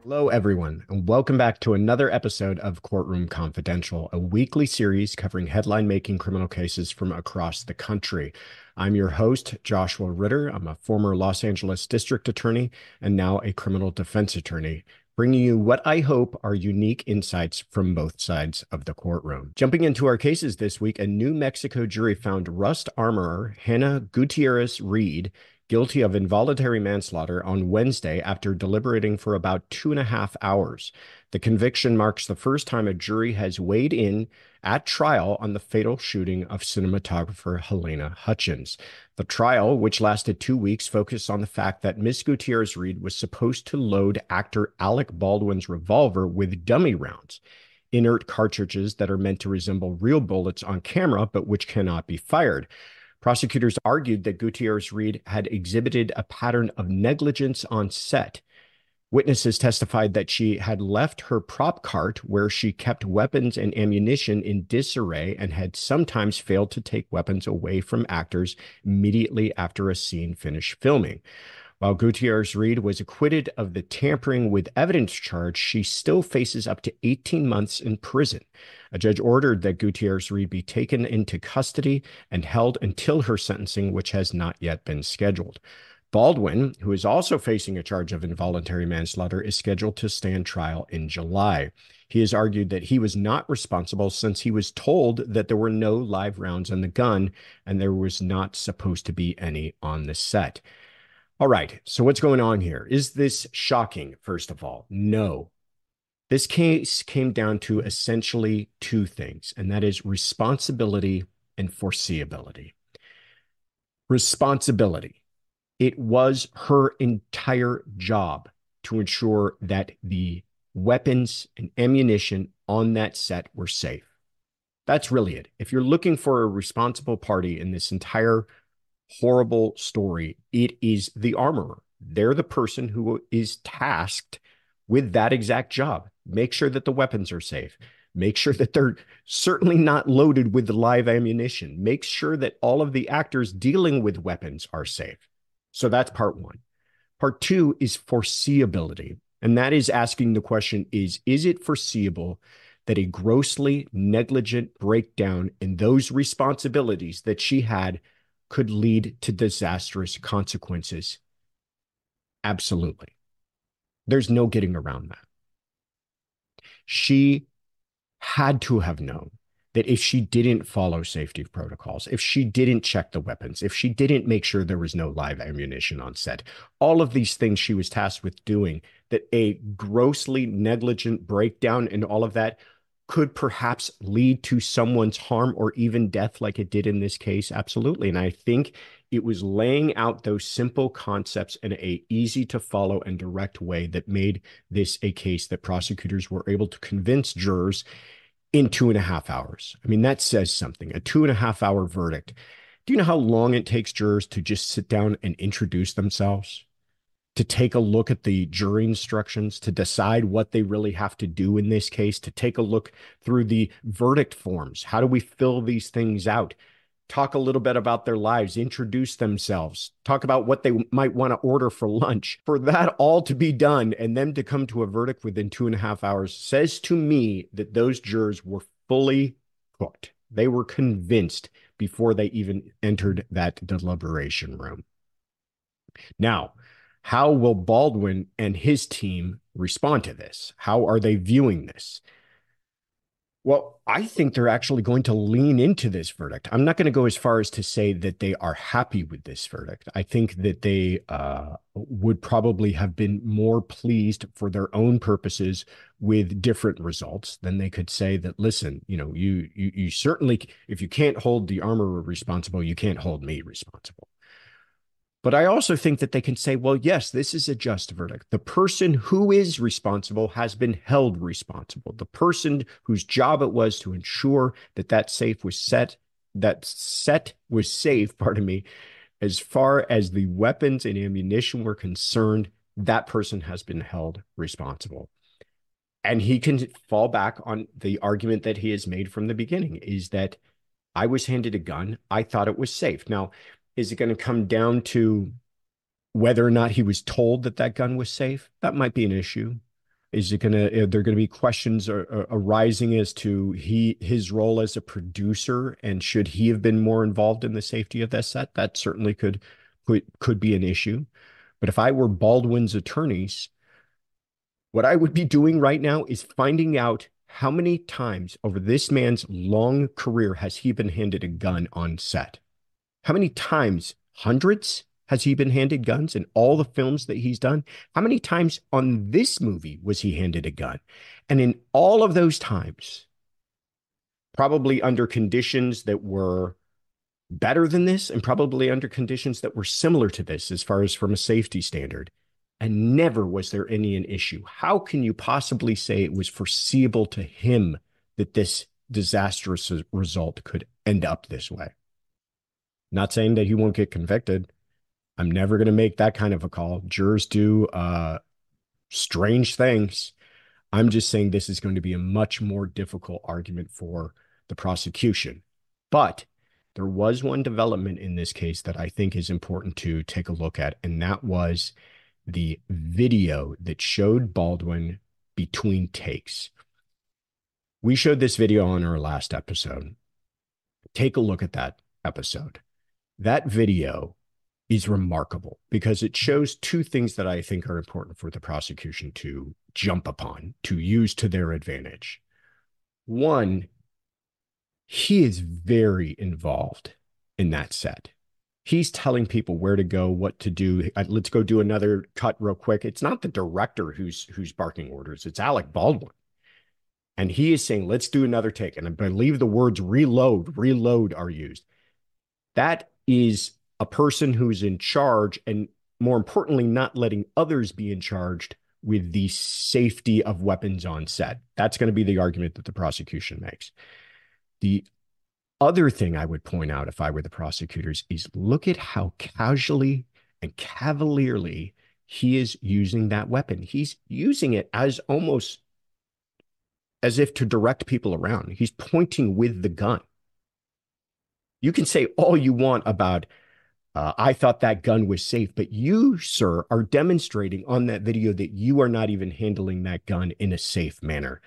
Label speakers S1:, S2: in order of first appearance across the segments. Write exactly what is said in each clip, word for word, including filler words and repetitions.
S1: Hello, everyone, and welcome back to another episode of Courtroom Confidential, a weekly series covering headline-making criminal cases from across the country. I'm your host, Joshua Ritter. I'm a former Los Angeles district attorney and now a criminal defense attorney, bringing you what I hope are unique insights from both sides of the courtroom. Jumping into our cases this week, a New Mexico jury found Rust armorer Hannah Gutierrez Reed guilty of involuntary manslaughter on Wednesday after deliberating for about two and a half hours. The conviction marks the first time a jury has weighed in at trial on the fatal shooting of cinematographer Halyna Hutchins. The trial, which lasted two weeks, focused on the fact that Miss Gutierrez Reed was supposed to load actor Alec Baldwin's revolver with dummy rounds, inert cartridges that are meant to resemble real bullets on camera, but which cannot be fired. Prosecutors argued that Gutierrez Reed had exhibited a pattern of negligence on set. Witnesses testified that she had left her prop cart where she kept weapons and ammunition in disarray and had sometimes failed to take weapons away from actors immediately after a scene finished filming. While Gutierrez Reed was acquitted of the tampering with evidence charge, she still faces up to eighteen months in prison. A judge ordered that Gutierrez Reed be taken into custody and held until her sentencing, which has not yet been scheduled. Baldwin, who is also facing a charge of involuntary manslaughter, is scheduled to stand trial in July. He has argued that he was not responsible since he was told that there were no live rounds in the gun and there was not supposed to be any on the set. All right, so what's going on here? Is this shocking, first of all? No. This case came down to essentially two things, and that is responsibility and foreseeability. Responsibility. It was her entire job to ensure that the weapons and ammunition on that set were safe. That's really it. If you're looking for a responsible party in this entire horrible story, it is the armorer. They're the person who is tasked with that exact job. Make sure that the weapons are safe. Make sure that they're certainly not loaded with live ammunition. Make sure that all of the actors dealing with weapons are safe. So that's part one. Part two is foreseeability. And that is asking the question is, is it foreseeable that a grossly negligent breakdown in those responsibilities that she had could lead to disastrous consequences? Absolutely. There's no getting around that. She had to have known that if she didn't follow safety protocols, if she didn't check the weapons, if she didn't make sure there was no live ammunition on set, all of these things she was tasked with doing, that a grossly negligent breakdown and all of that could perhaps lead to someone's harm or even death like it did in this case. Absolutely. And I think it was laying out those simple concepts in a easy to follow and direct way that made this a case that prosecutors were able to convince jurors in two and a half hours. I mean, that says something, a two and a half hour verdict. Do you know how long it takes jurors to just sit down and introduce themselves, to take a look at the jury instructions, to decide what they really have to do in this case, to take a look through the verdict forms? How do we fill these things out? Talk a little bit about their lives, introduce themselves, talk about what they might want to order for lunch. For that all to be done and them to come to a verdict within two and a half hours says to me that those jurors were fully cooked. They were convinced before they even entered that deliberation room. Now, how will Baldwin and his team respond to this? How are they viewing this? Well, I think they're actually going to lean into this verdict. I'm not going to go as far as to say that they are happy with this verdict. I think that they uh, would probably have been more pleased for their own purposes with different results than they could say that, listen, you know, you, you, you certainly, if you can't hold the armorer responsible, you can't hold me responsible. But I also think that they can say, well, yes, this is a just verdict. The person who is responsible has been held responsible. The person whose job it was to ensure that that safe was set, that set was safe, pardon me, as far as the weapons and ammunition were concerned, that person has been held responsible. And he can fall back on the argument that he has made from the beginning, is that I was handed a gun. I thought it was safe. Now, is it going to come down to whether or not he was told that that gun was safe? That might be an issue. Is it going to, are there going to be questions ar- ar- arising as to he, his role as a producer, and should he have been more involved in the safety of that set? That certainly could, could, could be an issue. But if I were Baldwin's attorneys, what I would be doing right now is finding out how many times over this man's long career has he been handed a gun on set? How many times? Hundreds? Has he been handed guns in all the films that he's done? How many times on this movie was he handed a gun? And in all of those times, probably under conditions that were better than this, and probably under conditions that were similar to this as far as from a safety standard. And never was there any an issue. How can you possibly say it was foreseeable to him that this disastrous result could end up this way? Not saying that he won't get convicted. I'm never going to make that kind of a call. Jurors do uh, strange things. I'm just saying this is going to be a much more difficult argument for the prosecution. But there was one development in this case that I think is important to take a look at, and that was the video that showed Baldwin between takes. We showed this video on our last episode. Take a look at that episode. That video is remarkable because it shows two things that I think are important for the prosecution to jump upon, to use to their advantage. One, he is very involved in that set. He's telling people where to go, what to do. Let's go do another cut real quick. It's not the director who's who's barking orders. It's Alec Baldwin. And he is saying, let's do another take. And I believe the words reload, reload are used. That is a person who's in charge, and more importantly, not letting others be in charge with the safety of weapons on set. That's going to be the argument that the prosecution makes. The other thing I would point out if I were the prosecutors is look at how casually and cavalierly he is using that weapon. He's using it as almost as if to direct people around. He's pointing with the gun. You can say all you want about, uh, I thought that gun was safe, but you, sir, are demonstrating on that video that you are not even handling that gun in a safe manner.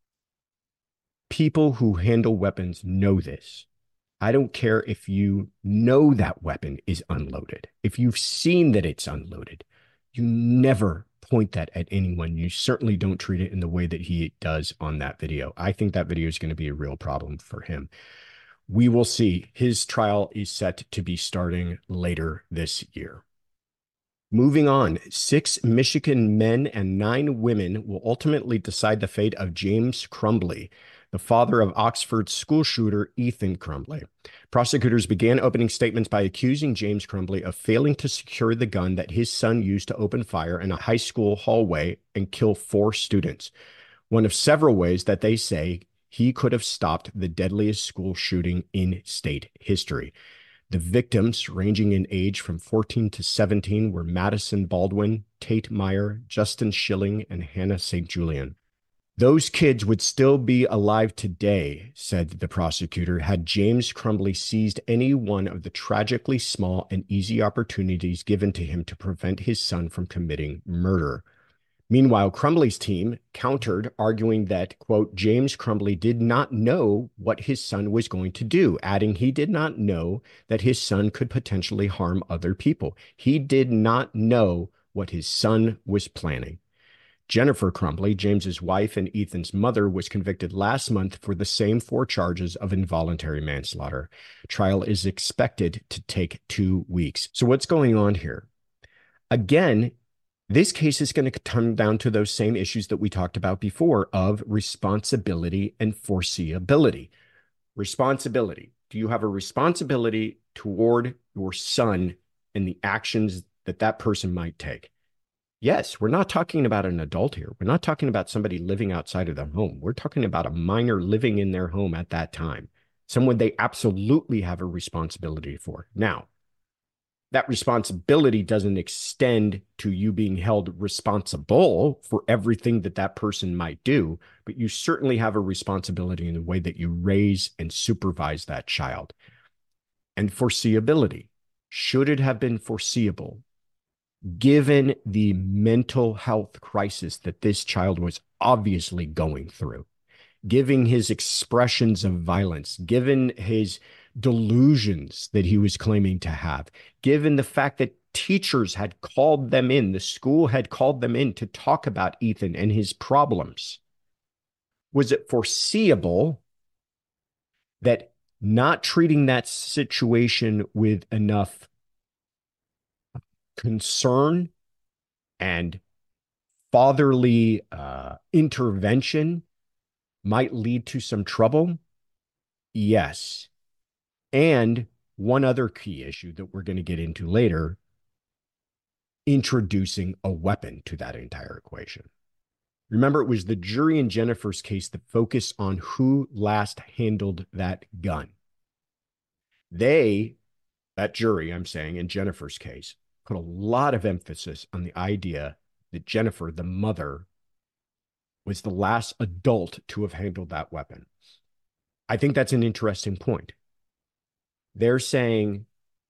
S1: People who handle weapons know this. I don't care if you know that weapon is unloaded. If you've seen that it's unloaded, you never point that at anyone. You certainly don't treat it in the way that he does on that video. I think that video is going to be a real problem for him. We will see. His trial is set to be starting later this year. Moving on, six Michigan men and nine women will ultimately decide the fate of James Crumbley, the father of Oxford school shooter Ethan Crumbley. Prosecutors began opening statements by accusing James Crumbley of failing to secure the gun that his son used to open fire in a high school hallway and kill four students, one of several ways that they say he could have stopped the deadliest school shooting in state history. The victims, ranging in age from fourteen to seventeen, were Madison Baldwin, Tate Meyer, Justin Schilling, and Hannah Saint Julian. Those kids would still be alive today, said the prosecutor, had James Crumbley seized any one of the tragically small and easy opportunities given to him to prevent his son from committing murder. Meanwhile, Crumbley's team countered, arguing that, quote, James Crumbley did not know what his son was going to do, adding he did not know that his son could potentially harm other people. He did not know what his son was planning. Jennifer Crumbley, James's wife and Ethan's mother, was convicted last month for the same four charges of involuntary manslaughter. Trial is expected to take two weeks. So what's going on here? Again, this case is going to come down to those same issues that we talked about before of responsibility and foreseeability. Responsibility. Do you have a responsibility toward your son and the actions that that person might take? Yes, we're not talking about an adult here. We're not talking about somebody living outside of their home. We're talking about a minor living in their home at that time, someone they absolutely have a responsibility for. Now, that responsibility doesn't extend to you being held responsible for everything that that person might do, but you certainly have a responsibility in the way that you raise and supervise that child. And foreseeability. Should it have been foreseeable given the mental health crisis that this child was obviously going through, given his expressions of violence, given his delusions that he was claiming to have, given the fact that teachers had called them in, the school had called them in to talk about Ethan and his problems, was it foreseeable that not treating that situation with enough concern and fatherly uh, intervention might lead to some trouble? Yes. And one other key issue that we're going to get into later, introducing a weapon to that entire equation. Remember, it was the jury in Jennifer's case that focused on who last handled that gun. They, that jury, I'm saying, in Jennifer's case, put a lot of emphasis on the idea that Jennifer, the mother, was the last adult to have handled that weapon. I think that's an interesting point. They're saying,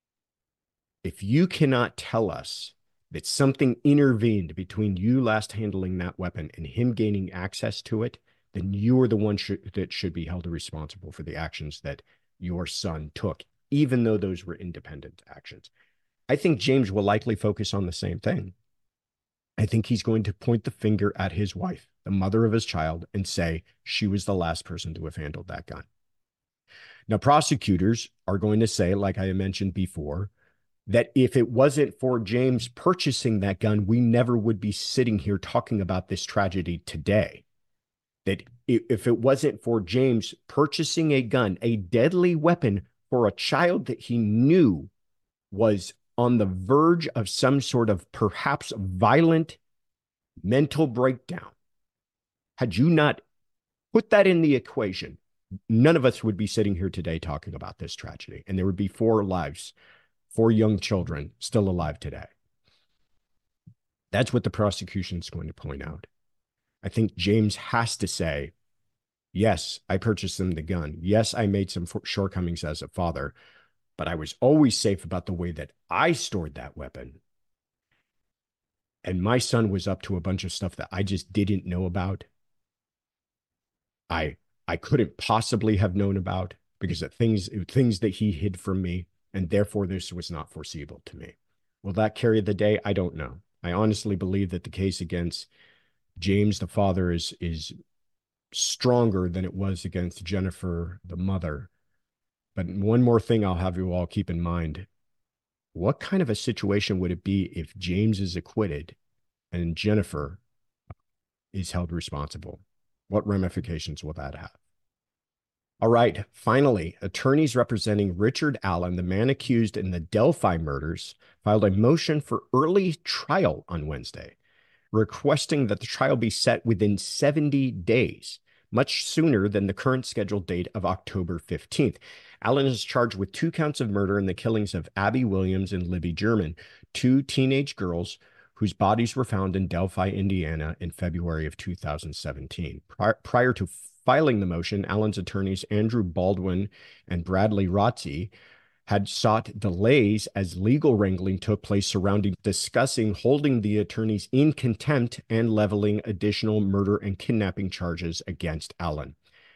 S1: if you cannot tell us that something intervened between you last handling that weapon and him gaining access to it, then you are the one sh- that should be held responsible for the actions that your son took, even though those were independent actions. I think James will likely focus on the same thing. I think he's going to point the finger at his wife, the mother of his child, and say she was the last person to have handled that gun. Now, prosecutors are going to say, like I mentioned before, that if it wasn't for James purchasing that gun, we never would be sitting here talking about this tragedy today. That if it wasn't for James purchasing a gun, a deadly weapon for a child that he knew was on the verge of some sort of perhaps violent mental breakdown, had you not put that in the equation, none of us would be sitting here today talking about this tragedy. And there would be four lives, four young children still alive today. That's what the prosecution is going to point out. I think James has to say, yes, I purchased them the gun. Yes, I made some shortcomings as a father, but I was always safe about the way that I stored that weapon. And my son was up to a bunch of stuff that I just didn't know about. I I couldn't possibly have known about because of things, things that he hid from me, and therefore this was not foreseeable to me. Will that carry the day? I don't know. I honestly believe that the case against James, the father, is is stronger than it was against Jennifer, the mother. But one more thing I'll have you all keep in mind. What kind of a situation would it be if James is acquitted and Jennifer is held responsible? What ramifications will that have? All right, finally, attorneys representing Richard Allen, the man accused in the Delphi murders, filed a motion for early trial on Wednesday, requesting that the trial be set within seventy days, much sooner than the current scheduled date of October fifteenth. Allen is charged with two counts of murder in the killings of Abby Williams and Libby German, two teenage girls whose bodies were found in Delphi, Indiana in February of two thousand seventeen. Prior, prior to filing the motion, Allen's attorneys Andrew Baldwin and Bradley Rotzi had sought delays as legal wrangling took place surrounding discussing holding the attorneys in contempt and leveling additional murder and kidnapping charges against Allen.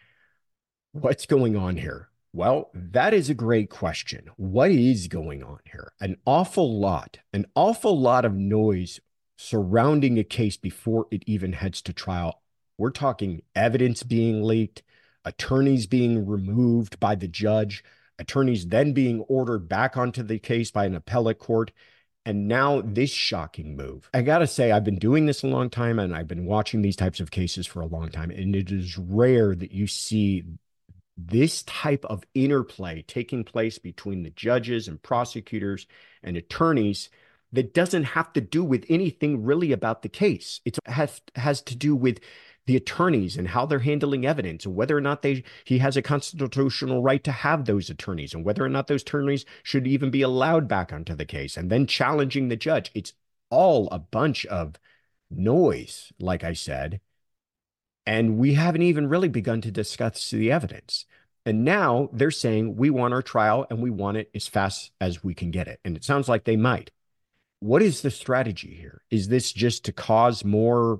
S1: What's going on here? Well, that is a great question. What is going on here? An awful lot, an awful lot of noise surrounding a case before it even heads to trial. We're talking evidence being leaked, attorneys being removed by the judge, attorneys then being ordered back onto the case by an appellate court, and now this shocking move. I gotta say, I've been doing this a long time, and I've been watching these types of cases for a long time, and it is rare that you see this type of interplay taking place between the judges and prosecutors and attorneys that doesn't have to do with anything really about the case. It has, has to do with the attorneys and how they're handling evidence and whether or not they he has a constitutional right to have those attorneys and whether or not those attorneys should even be allowed back onto the case and then challenging the judge. It's all a bunch of noise, like I said, and we haven't even really begun to discuss the evidence. And now they're saying we want our trial and we want it as fast as we can get it. And it sounds like they might. what is the strategy here? Is this just to cause more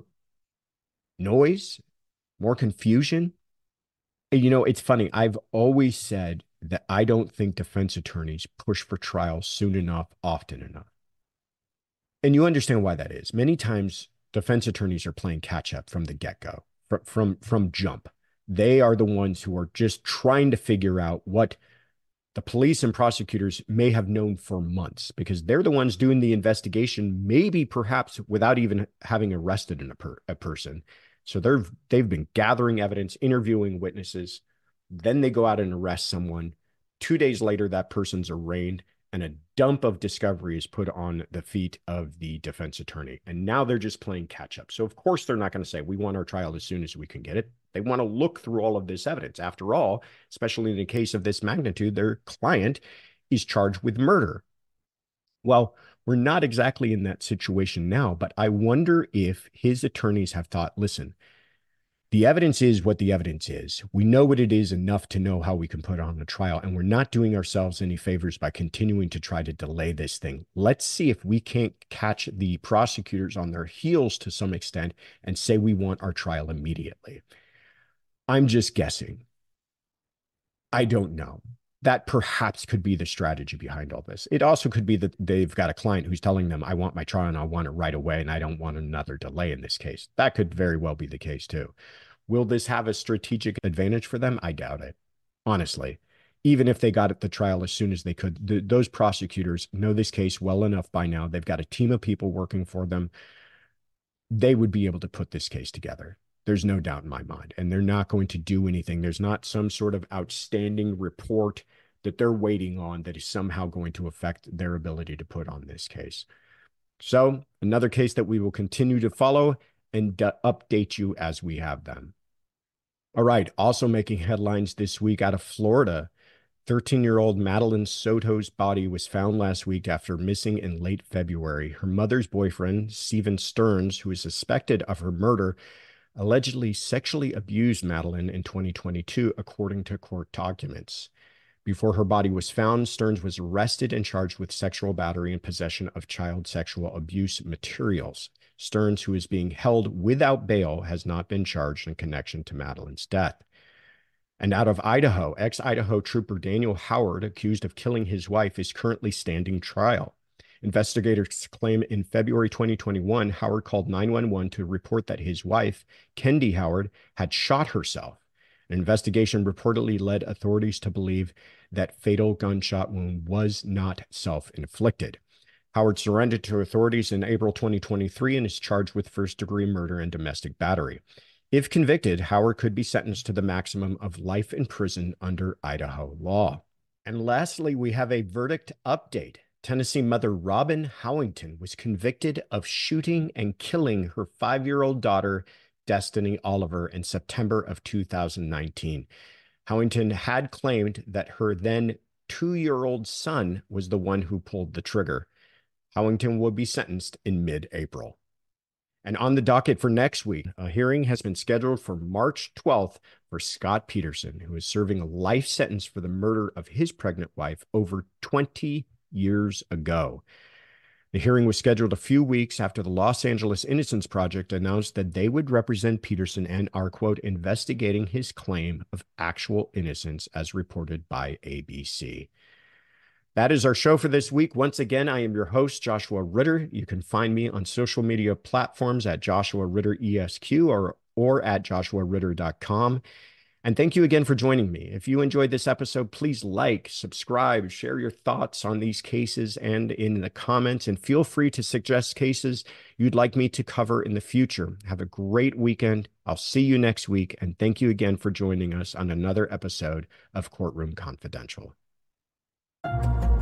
S1: noise, more confusion? You know, it's funny. I've always said that I don't think defense attorneys push for trial soon enough, often enough. And you understand why that is. Many times, defense attorneys are playing catch up from the get-go, from, from, from jump. They are the ones who are just trying to figure out what the police and prosecutors may have known for months, because they're the ones doing the investigation, maybe perhaps without even having arrested a, per, a person. So they're, they've been gathering evidence, interviewing witnesses. Then they go out and arrest someone. Two days later, that person's arraigned, and a dump of discovery is put on the feet of the defense attorney. And now they're just playing catch up. So of course, they're not going to say, we want our trial as soon as we can get it. They want to look through all of this evidence. After all, especially in a case of this magnitude, their client is charged with murder. Well, we're not exactly in that situation now, but I wonder if his attorneys have thought, listen, the evidence is what the evidence is. We know what it is enough to know how we can put on a trial, and we're not doing ourselves any favors by continuing to try to delay this thing. Let's see if we can't catch the prosecutors on their heels to some extent and say we want our trial immediately. I'm just guessing. I don't know. That perhaps could be the strategy behind all this. It also could be that they've got a client who's telling them, I want my trial and I want it right away, and I don't want another delay in this case. That could very well be the case too. Will this have a strategic advantage for them? I doubt it, honestly. Even if they got at the trial as soon as they could, th- those prosecutors know this case well enough by now. They've got a team of people working for them. They would be able to put this case together. There's no doubt in my mind. And they're not going to do anything. There's not some sort of outstanding report that they're waiting on that is somehow going to affect their ability to put on this case. So another case that we will continue to follow and uh, update you as we have them. All right. Also making headlines this week out of Florida, thirteen-year-old Madeline Soto's body was found last week after missing in late February. Her mother's boyfriend, Steven Stearns, who is suspected of her murder, allegedly sexually abused Madeline in twenty twenty-two, according to court documents. Before her body was found, Stearns was arrested and charged with sexual battery and possession of child sexual abuse materials. Stearns, who is being held without bail, has not been charged in connection to Madeline's death. And out of Idaho, ex-Idaho trooper Daniel Howard, accused of killing his wife, is currently standing trial. Investigators claim in February twenty twenty-one, Howard called nine one one to report that his wife, Kendi Howard, had shot herself. An investigation reportedly led authorities to believe that fatal gunshot wound was not self-inflicted. Howard surrendered to authorities in April twenty twenty-three and is charged with first-degree murder and domestic battery. If convicted, Howard could be sentenced to the maximum of life in prison under Idaho law. And lastly, we have a verdict update. Tennessee mother Robin Howington was convicted of shooting and killing her five-year-old daughter, Destiny Oliver, in September of two thousand nineteen. Howington had claimed that her then two-year-old son was the one who pulled the trigger. Howington will be sentenced in mid-April. And on the docket for next week, a hearing has been scheduled for March twelfth for Scott Peterson, who is serving a life sentence for the murder of his pregnant wife over twenty years ago. The hearing was scheduled a few weeks after the Los Angeles Innocence Project announced that they would represent Peterson and are, quote, investigating his claim of actual innocence as reported by A B C. That is our show for this week. Once again, I am your host, Joshua Ritter. You can find me on social media platforms at Joshua Ritter E S Q or, or at joshua ritter dot com. And thank you again for joining me. If you enjoyed this episode, please like, subscribe, share your thoughts on these cases and in the comments, and feel free to suggest cases you'd like me to cover in the future. Have a great weekend. I'll see you next week. And thank you again for joining us on another episode of Courtroom Confidential.